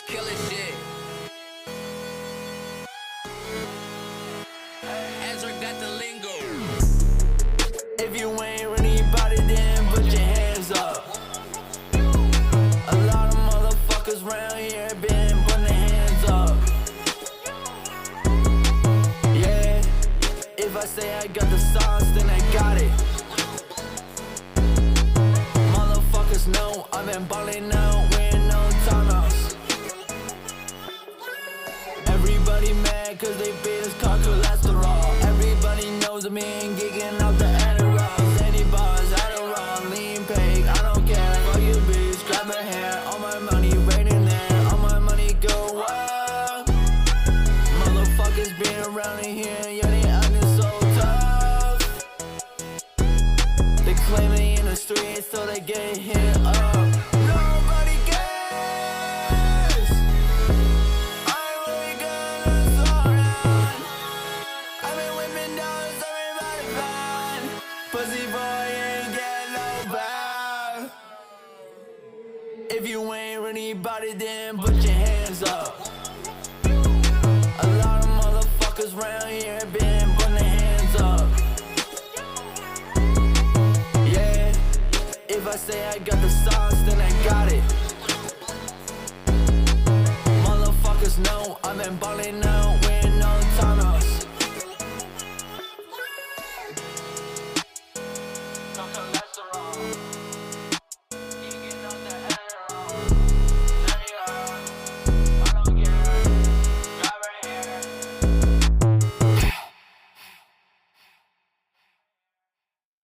killer shit. Ezra got the lingo. If you ain't really about it, then put your hands up. A lot of motherfuckers round here been putting their hands up. Yeah, if I say I got the sauce, then I got it. Motherfuckers know I've been ballin' out with no timeouts. Everybody mad cause they bitches caught cholesterol. Everybody knows I'm in gigging out the Adderall. Any bars, Adderall, lean pig, I don't care. Fuck you bitch, grab her hair. All my money raining there, all my money go wild. Motherfuckers been around in here, yeah they acting so tough. They claim they in the streets so they get hit up. Nobody cares. I ain't really gonna slow down. I've been whipping down so everybody blind. Pussy boy ain't get no back. If you ain't really about it, then put your hands up. A lot of motherfuckers round here been putting their hands up. Yeah, if I say I got the sauce, then I got it. Motherfuckers know I've been ballin' out